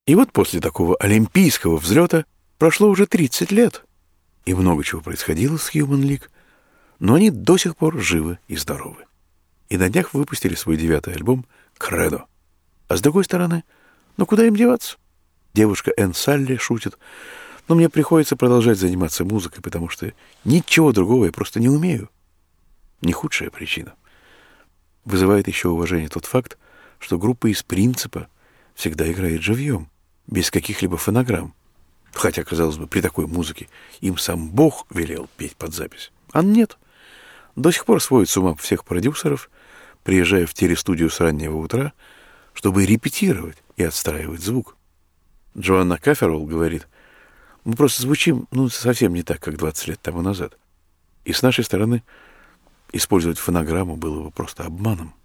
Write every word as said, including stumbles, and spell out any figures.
И вот после такого олимпийского взлета прошло уже тридцать лет, и много чего происходило с Human League, но они до сих пор живы и здоровы. И на днях выпустили свой девятый альбом «Кредо». А с другой стороны, ну куда им деваться? Девушка Энн Салли шутит, но мне приходится продолжать заниматься музыкой, потому что ничего другого я просто не умею. Не худшая причина. Вызывает еще уважение тот факт, что группа из принципа всегда играет живьем, без каких-либо фонограмм. Хотя, казалось бы, при такой музыке им сам Бог велел петь под запись. А нет. До сих пор сводит с ума всех продюсеров, приезжая в телестудию с раннего утра, чтобы репетировать и отстраивать звук. Джоанна Каферолл говорит, мы просто звучим ну, совсем не так, как двадцать лет тому назад. И с нашей стороны использовать фонограмму было бы просто обманом.